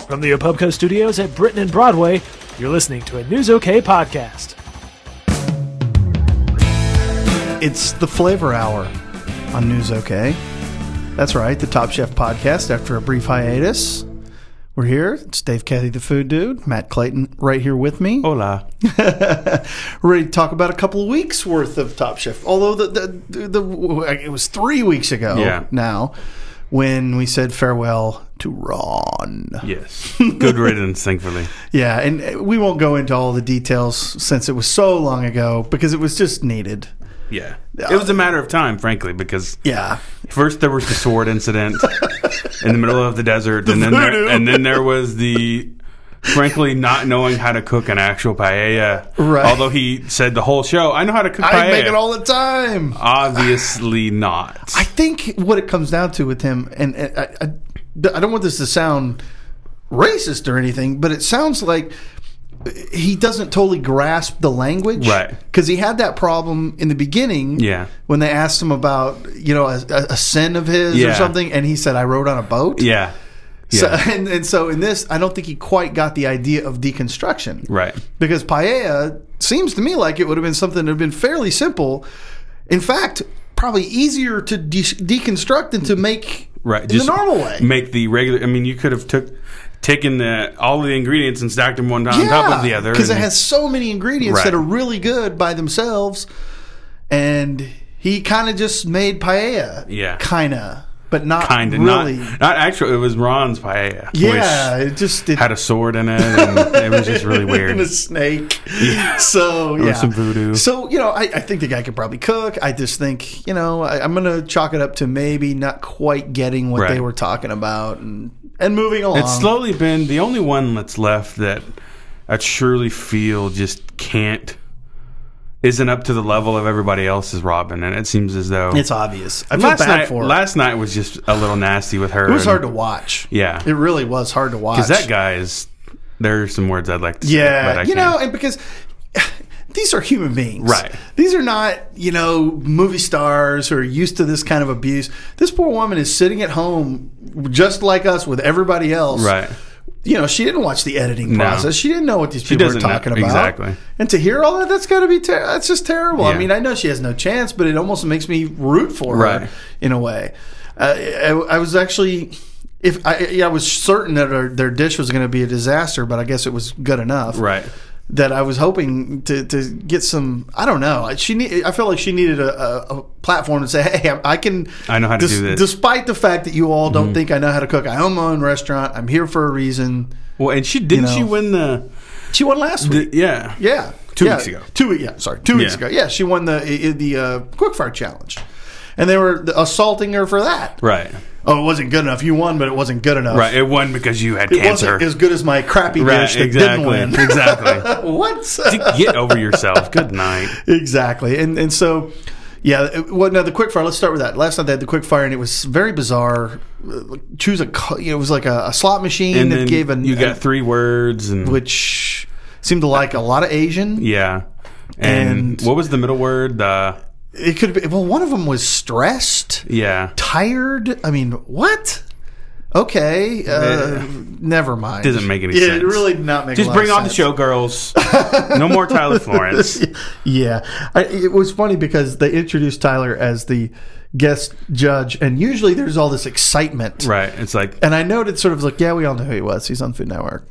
From the Opubco studios at Britain and Broadway, you're listening to a News OK podcast. It's the Flavor Hour on News OK. That's right, the Top Chef podcast after a brief hiatus. We're here. It's Dave Cathy, the Food Dude. Matt Clayton right here with me. Hola. We're ready to talk about a couple of weeks worth of Top Chef. Although it was 3 weeks ago now when we said farewell to Ron. Yes. Good riddance, thankfully. Yeah, and we won't go into all the details since it was so long ago because it was just needed. Yeah. It was a matter of time, frankly, because first there was the sword incident in the middle of the desert, and then there was the frankly not knowing how to cook an actual paella. Right. Although he said the whole show, I know how to cook paella. I make it all the time. Obviously not. I think what it comes down to with him, and I don't want this to sound racist or anything, but it sounds like he doesn't totally grasp the language. Right. Because he had that problem in the beginning when they asked him about, a sin of his or something, and he said, I rode on a boat. Yeah. So, and so in this, I don't think he quite got the idea of deconstruction. Right. Because paella seems to me like it would have been something that would have been fairly simple. In fact, probably easier to deconstruct than to make in the normal way. Make the regular, you could have taken all of the ingredients and stacked them one on top of the other. Because it has so many ingredients that are really good by themselves. And he kind of just made paella. Yeah. Kind of. But not really. Not actually. It was Ron's paella. Yeah. It had a sword in it. And it was just really weird. And a snake. Yeah. So, or some voodoo. So, I think the guy could probably cook. I just think, I'm going to chalk it up to maybe not quite getting what they were talking about and moving along. It's slowly been the only one that's left that I truly feel just isn't up to the level of everybody else is Robin, and it seems as though it's obvious. I feel bad for her. Last night was just a little nasty with her. It was hard to watch. Yeah, it really was hard to watch because that guy there's some words I'd like to say. Yeah, but I can't. And because these are human beings, right? These are not movie stars who are used to this kind of abuse. This poor woman is sitting at home just like us with everybody else, right? She didn't watch the editing process. She didn't know what these people were talking about. Exactly. And to hear all that, that's got to be that's just terrible. Yeah. I know she has no chance, but it almost makes me root for her in a way. I was actually, I was certain that their dish was going to be a disaster, but I guess it was good enough. Right. That I was hoping to get some. I don't know. I felt like she needed a platform to say, "Hey, I know how to do this." Despite the fact that you all don't think I know how to cook, I own my own restaurant. I'm here for a reason. Well, and she win the? She won last week. Yeah. 2 weeks ago. 2 weeks. Sorry, 2 weeks ago. Yeah, she won the Quickfire Challenge, and they were assaulting her for that. Right. Oh, it wasn't good enough. You won, but it wasn't good enough. Right. It won because you had cancer. It wasn't as good as my crappy dish that didn't win. Exactly. What? Get over yourself. Good night. Exactly. And so, now the quickfire. Let's start with that. Last night they had the quickfire, and it was very bizarre. It was like a slot machine and that gave you got 3 words, which seemed to like a lot of Asian. Yeah. And what was the middle word? It could be. Well, one of them was stressed. Yeah. Tired. What? Okay. Never mind. Doesn't make any sense. It really did not make Just a lot bring of on sense. the showgirls. No more Tyler Florence. Yeah. It was funny because they introduced Tyler as the guest judge, and usually there's all this excitement. Right. It's like. And I noted sort of like, we all know who he was. He's on Food Network.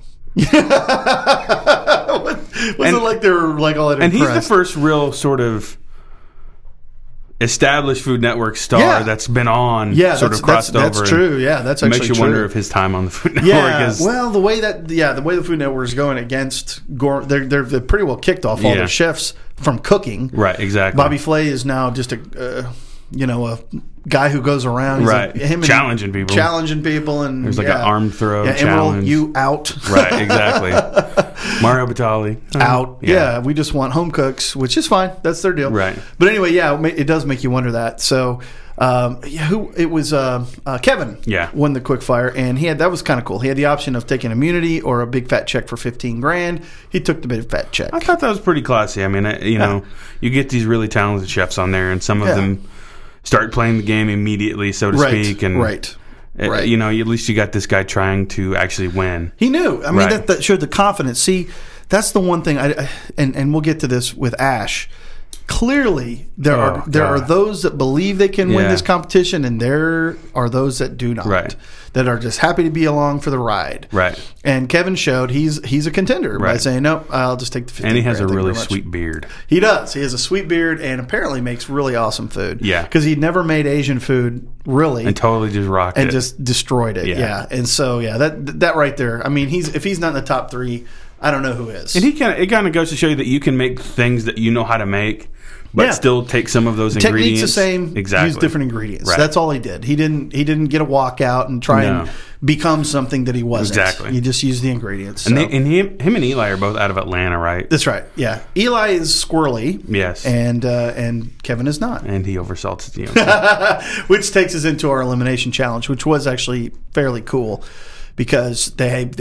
Wasn't like they were like all that and impressed. He's the first real sort of established Food Network star that's been on, sort of crossed over. That's true. Yeah, that's actually makes you wonder if his time on the Food Network is. Well, the way the Food Network is going against they're pretty well kicked off all their chefs from cooking. Right. Exactly. Bobby Flay is now just a guy who goes around, challenging people, and there's like an arm throw challenge. Emerald, you out. Right. Exactly. Mario Batali out. Yeah, we just want home cooks, which is fine. That's their deal. Right. But anyway, it does make you wonder that. So, it was Kevin. Yeah. Won the quickfire, and that was kind of cool. He had the option of taking immunity or a big fat check for $15,000. He took the big fat check. I thought that was pretty classy. You get these really talented chefs on there, and some of them start playing the game immediately, so to speak, and Right. You know, at least you got this guy trying to actually win. He knew. I mean, that showed the confidence. See, that's the one thing. And we'll get to this with Ash. Clearly, there are those that believe they can win this competition, and there are those that do not. Right. That are just happy to be along for the ride. Right. And Kevin showed he's a contender by saying, no, I'll just take the 50. And he has a really sweet beard. He does. He has a sweet beard and apparently makes really awesome food. Yeah. Because he never made Asian food, really. And totally just rocked and just destroyed it. Yeah. And so, that right there, I mean, if he's not in the top 3, I don't know who is. And it kind of goes to show you that you can make things that you know how to make, but still take some of those ingredients. Technique's the same. Exactly. Use different ingredients. Right. That's all he did. He didn't get a walkout and try and become something that he wasn't. Exactly. He just used the ingredients. And him and Eli are both out of Atlanta, right? That's right. Yeah. Eli is squirrely. Yes. And Kevin is not. And he oversalts the which takes us into our elimination challenge, which was actually fairly cool. Because they had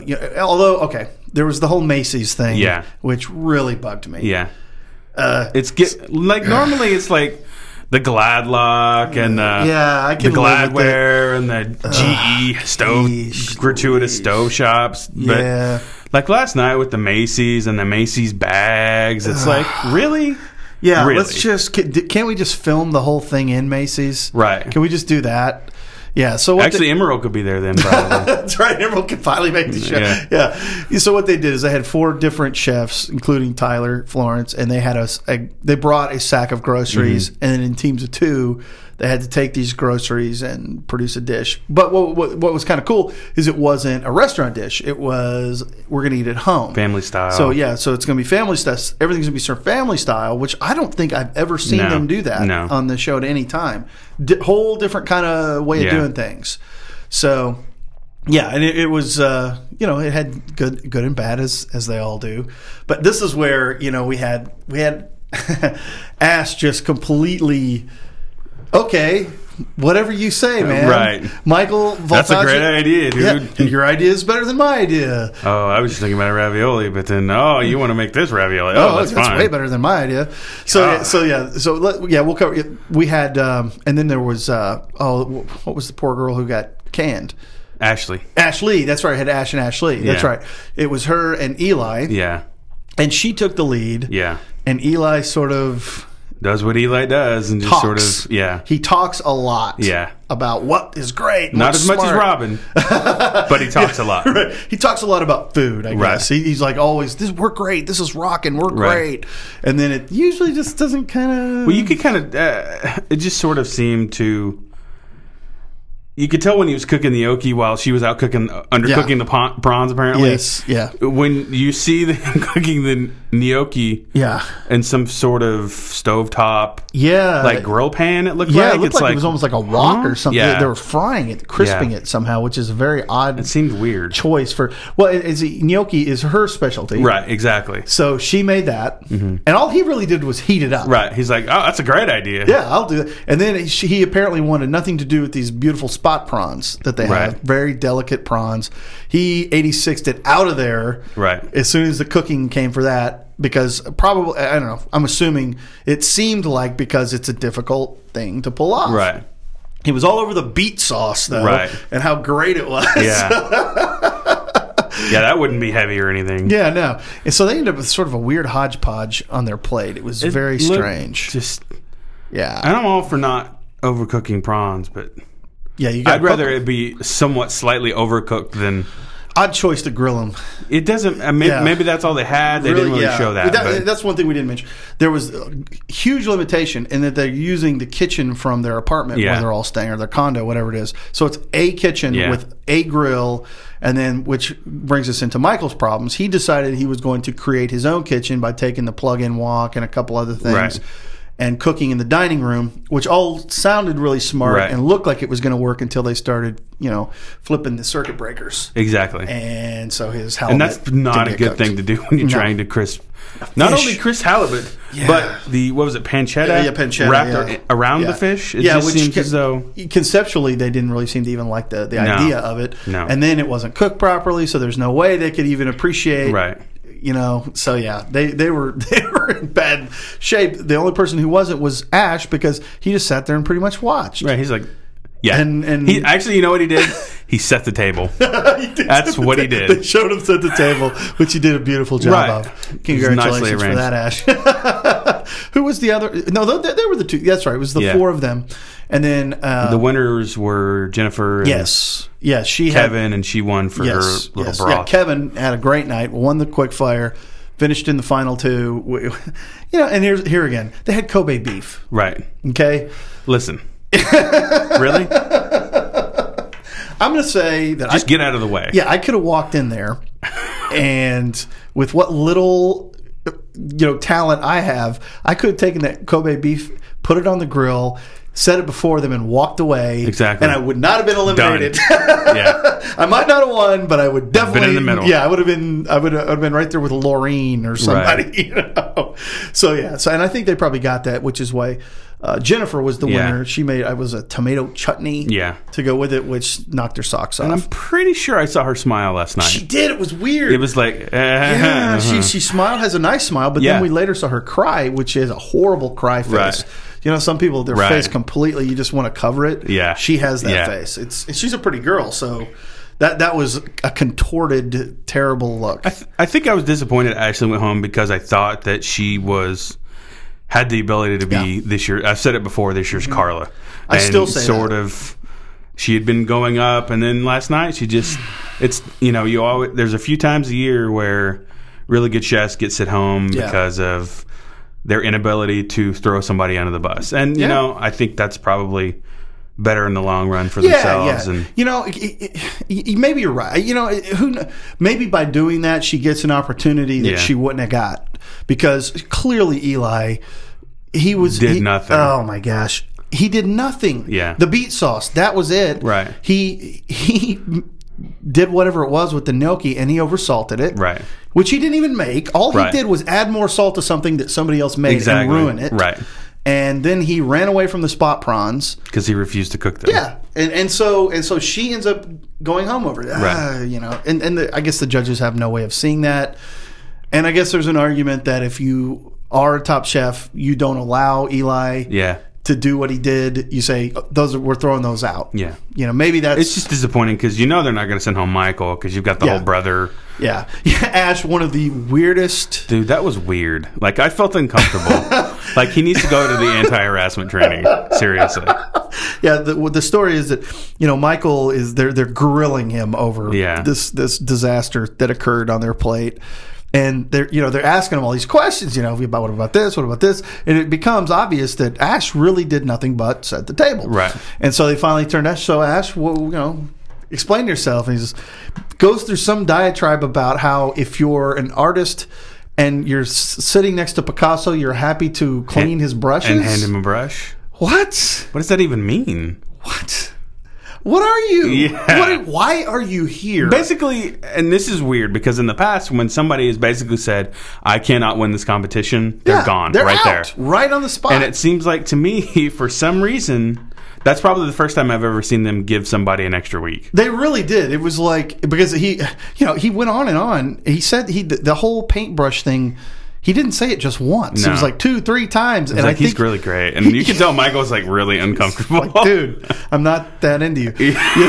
there was the whole Macy's thing, which really bugged me. Yeah, normally it's like the Gladlock and the Gladware and the GE gratuitous stove shops. But like last night with the Macy's and the Macy's bags, it's like really. Yeah, really? let's just can't we just film the whole thing in Macy's? Right? Can we just do that? Yeah, so actually, Emerald could be there then. Probably. That's right. Emerald could finally make the show. Yeah. So what they did is they had 4 different chefs, including Tyler Florence, and they had they brought a sack of groceries, and then in teams of 2, they had to take these groceries and produce a dish. But what was kind of cool is it wasn't a restaurant dish. It was we're going to eat at home, family style. So so it's going to be family style. Everything's going to be served family style, which I don't think I've ever seen them do that on the show at any time. Whole different kind of way of doing things. So and it was it had good and bad as they all do. But this is where we had Ash just completely. Okay, whatever you say, man. Right. Michael Voltaggi. That's a great idea, dude. Yeah, your idea is better than my idea. Oh, I was just thinking about a ravioli, but then, you want to make this ravioli. That's fine. Way better than my idea. We'll cover it. We had, and then there was, what was the poor girl who got canned? Ashley. That's right. I had Ash and Ashley. That's right. It was her and Eli. Yeah. And she took the lead. Yeah. And Eli sort of... does what Eli does and just talks. He talks a lot about what is great. Not as much as Robin, but he talks a lot. Right. He talks a lot about food, I guess. He's like always, we're great. This is rocking. We're great. And then it usually just doesn't kind of... Well, you could kind of... it just sort of seemed to... You could tell when he was cooking the gnocchi while she was out undercooking the prawns, apparently. Yes, yeah. When you see them cooking the gnocchi in some sort of stovetop, like grill pan, it looked like. It looked like it was almost like a wok or something. Yeah. They were frying it, crisping it somehow, which is a very odd It seemed weird. choice for... Well, gnocchi is her specialty. Right, exactly. So she made that, and all he really did was heat it up. Right. He's like, oh, that's a great idea. Yeah, I'll do it. And then he apparently wanted nothing to do with these beautiful spot prawns that they have. Very delicate prawns. He 86'd it out of there as soon as the cooking came for that, because probably, I don't know, I'm assuming it seemed like because it's a difficult thing to pull off. Right. He was all over the beet sauce, though, and how great it was. Yeah. Yeah, that wouldn't be heavy or anything. Yeah, no. And so they ended up with sort of a weird hodgepodge on their plate. It was very strange. And I'm all for not overcooking prawns, but I'd rather it be somewhat slightly overcooked than... Odd choice to grill them. It doesn't... maybe that's all they had. They didn't really show that. That's one thing we didn't mention. There was a huge limitation in that they're using the kitchen from their apartment where they're all staying, or their condo, whatever it is. So it's a kitchen with a grill, and then, which brings us into Michael's problems. He decided he was going to create his own kitchen by taking the plug-in wok and a couple other things. And cooking in the dining room, which all sounded really smart and looked like it was going to work until they started, flipping the circuit breakers. Exactly. And so his halibut. And that's not a good thing to do when you're trying to crisp. Not only crisp halibut, but the, what was it, pancetta? Pancetta. Wrapped around the fish. It just seems as though... Conceptually, they didn't really seem to even like the idea of it. No. And then it wasn't cooked properly, so there's no way they could even appreciate... so they were in bad shape. The only person who wasn't was Ash, because he just sat there and pretty much watched. Right, he's like, Yeah. And he actually, you know what he did? He set the table. That's what he did. They showed him set the table, which he did a beautiful job of. Congratulations for that, Ash. Who was the other? No, they were the two. That's right. It was the four of them. And then the winners were Jennifer. Yes, she Kevin, and she won for her little broth. Yeah, Kevin had a great night. Won the quick fire. Finished in the final two. And here again, they had Kobe beef. Right. Okay. Listen. Really? I'm going to say that just get out of the way. Yeah, I could have walked in there, and with what little talent I have, I could have taken that Kobe beef, put it on the grill, set it before them, and walked away. Exactly. And I would not have been eliminated. Yeah. I might not have won, but I would definitely been in the middle. Yeah, I would have been right there with Laureen or somebody. Right. So and I think they probably got that, which is why Jennifer was the winner. She made a tomato chutney to go with it, which knocked her socks off. And I'm pretty sure I saw her smile last night. She did. It was weird. It was like she smiled, has a nice smile, but then we later saw her cry, which is a horrible cry face. Right. Some people, their face completely, you just want to cover it. Yeah. She has that face. She's a pretty girl, so that was a contorted, terrible look. I think I was disappointed Ashley went home because I thought that she had the ability to be this year. I've said it before, this year's Carla. I still say she had been going up, and then last night she just, there's a few times a year where really good chefs get sent home because of their inability to throw somebody under the bus. And, I think that's probably better in the long run for themselves. And maybe you're right. Maybe by doing that, she gets an opportunity that she wouldn't have got. Because clearly Eli, did nothing. Oh, my gosh. He did nothing. Yeah. The beet sauce, that was it. Right. He did whatever it was with the gnocchi, and he oversalted it. Right. Which he didn't even make. All he did was add more salt to something that somebody else made and ruin it. Right. And then he ran away from the spot prawns because he refused to cook them. Yeah, and so she ends up going home over it. Right. I guess the judges have no way of seeing that. And I guess there's an argument that if you are a top chef, you don't allow Eli to do what he did. You say we're throwing those out. Yeah. Maybe that's it's just disappointing because they're not going to send home Michael because you've got the whole brother. Yeah. Ash, one of the weirdest. Dude, that was weird. Like, I felt uncomfortable. Like, he needs to go to the anti-harassment training. Seriously. Yeah, the story is that, Michael is, they're grilling him over this disaster that occurred on their plate. And they're asking him all these questions, about what about this, what about this? And it becomes obvious that Ash really did nothing but set the table. Right. And so they finally turned Ash, explain yourself. And he just goes through some diatribe about how if you're an artist and you're sitting next to Picasso, you're happy to clean his brushes. And hand him a brush. What? What does that even mean? What are you? Yeah. Why are you here? Basically, and this is weird because in the past, when somebody has basically said, I cannot win this competition, they're gone. They're right out, there. Right on the spot. And it seems like to me, for some reason, that's probably the first time I've ever seen them give somebody an extra week. They really did. It was like, because he went on and on. He said the whole paintbrush thing, he didn't say it just once. No. It was like 2-3 times. And I think he's really great. And you can tell Michael's like really uncomfortable. Like, dude, I'm not that into you.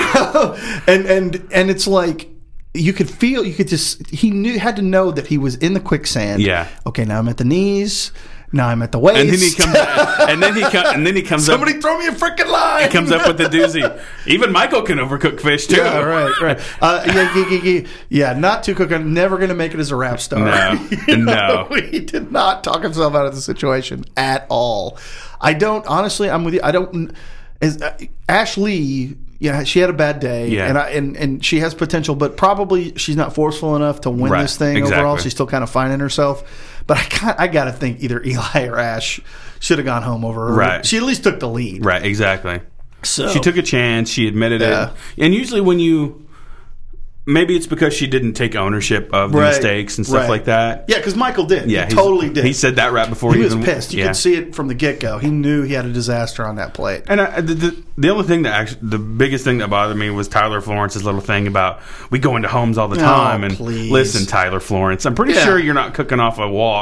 And it's like, he had to know that he was in the quicksand. Yeah. Okay, now I'm at the knees. Now I'm at the waist. And then he comes Somebody throw me a freaking line. He comes up with the doozy. Even Michael can overcook fish too. Yeah, right. Yeah, not too cook. I'm never going to make it as a rap star. No. He did not talk himself out of the situation at all. Honestly, I'm with you. Ashley, she had a bad day. Yeah. And she has potential, but probably she's not forceful enough to win this thing overall. She's still kind of finding herself. But I got to think either Eli or Ash should have gone home over her. Right. She at least took the lead. Right, exactly. So she took a chance. She admitted it. And usually when maybe it's because she didn't take ownership of the mistakes and stuff like that. Yeah, because Michael did. Yeah, he totally did. He said that right before he was pissed. You could see it from the get-go. He knew he had a disaster on that plate. And the only thing the biggest thing that bothered me was Tyler Florence's little thing about we go into homes all the time. Please. Listen, Tyler Florence, I'm pretty sure you're not cooking off a wok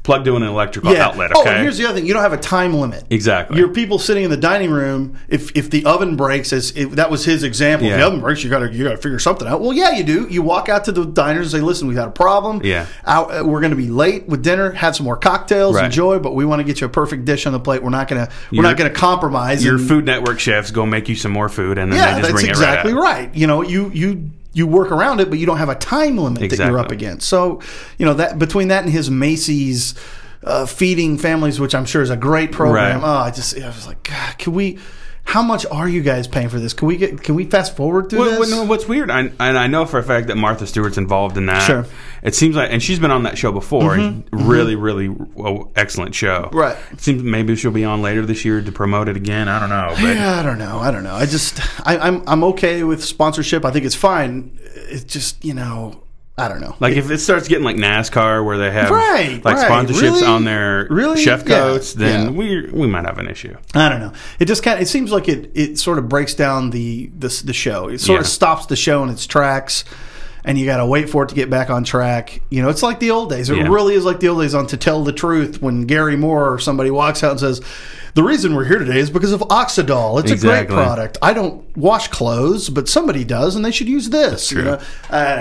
plugged to an electrical outlet. Okay. Oh, and here's the other thing: you don't have a time limit. Exactly. Your people sitting in the dining room. If the oven breaks, that was his example. If the oven breaks, you got to figure something out. Well, yeah, you do. You walk out to the diners and say, "Listen, we've had a problem. Yeah. We're going to be late with dinner. Have some more cocktails. Right. Enjoy, but we want to get you a perfect dish on the plate. We're not going to compromise. Your Food Network chefs go make you some more food, and then they just bring it right out. Exactly right. You know, you work around it, but you don't have a time limit that you're up against. So, you know, that between that and his Macy's feeding families, which I'm sure is a great program. Right. I was like, God, can we? How much are you guys paying for this? Can we fast forward through this? No, what's weird, I know for a fact that Martha Stewart's involved in that. Sure. It seems like, and she's been on that show before. Really, really excellent show. Right. It seems maybe she'll be on later this year to promote it again. I don't know. But yeah, I don't know. I'm okay with sponsorship. I think it's fine. It's just, you know, I don't know. Like if it starts getting like NASCAR where they have sponsorships on their chef coats, then we might have an issue. I don't know. It just it seems like it sort of breaks down the show. It sort of stops the show in its tracks, and you got to wait for it to get back on track. You know, it's like the old days. It really is like the old days on To Tell the Truth, when Gary Moore or somebody walks out and says, "The reason we're here today is because of Oxydol. It's a great product. I don't wash clothes, but somebody does, and they should use this." True. You know?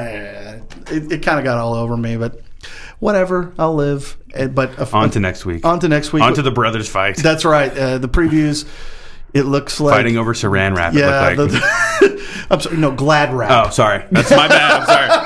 It kind of got all over me, but whatever. I'll live. But on to next week. On to next week. On to the brothers fight. That's right. The previews. It looks like fighting over Saran wrap. Yeah. I'm sorry. No, Glad wrap. Oh, sorry. That's my bad.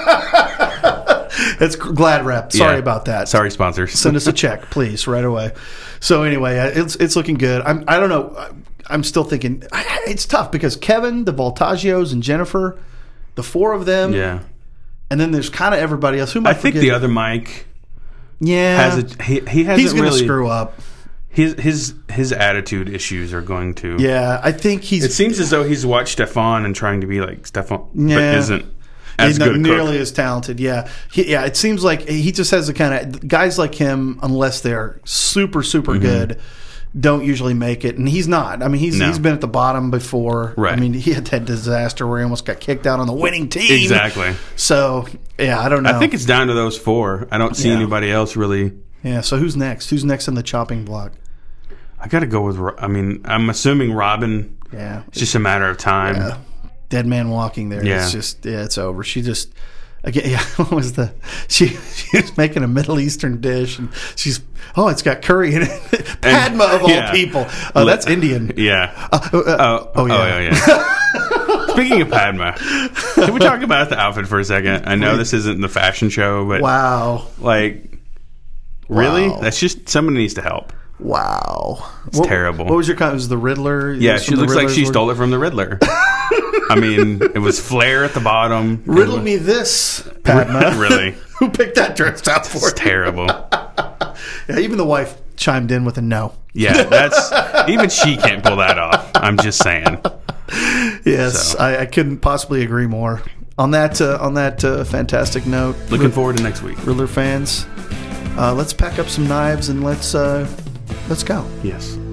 I'm sorry. It's Glad wrap. Sorry about that. Sorry, sponsors. Send us a check, please, right away. So anyway, it's looking good. I don't know. I'm still thinking it's tough because Kevin, the Voltaggios, and Jennifer, the four of them. Yeah. And then there's kind of everybody else. I think the other Mike. Yeah. He hasn't he's going to really screw up. His attitude issues are going to. Yeah, I think he's. It seems as though he's watched Stefan and trying to be like Stefan, but isn't as good. Nearly as talented. Yeah, it seems like he just has the kind of guys like him, unless they're super good, don't usually make it, and he's not. I mean, he's been at the bottom before. Right. I mean, he had that disaster where he almost got kicked out on the winning team. Exactly. So I don't know. I think it's down to those four. I don't see anybody else really. Yeah. So who's next? Who's next on the chopping block? I got to go with. I mean, I'm assuming Robin. Yeah. It's just a matter of time. Yeah. Dead man walking there. Yeah. It's just it's over. She just. Again, what was she was making a Middle Eastern dish, and it's got curry in it. Padma of all people. Oh, that's Indian. Yeah. Yeah. Speaking of Padma, can we talk about the outfit for a second? I know this isn't the fashion show, but really? That's just somebody needs to help. Wow. It's terrible. What was your comment? Was the Riddler? Yeah, she looks like she stole it from the Riddler. I mean, it was flare at the bottom. Riddle me this, Padma. Really? Who picked that dress out for you? It's terrible. Yeah, even the wife chimed in with a no. Yeah, even she can't pull that off. I'm just saying. Yes, so. I couldn't possibly agree more. On that fantastic note, looking forward to next week. Riddler fans, let's pack up some knives and let's go. Yes.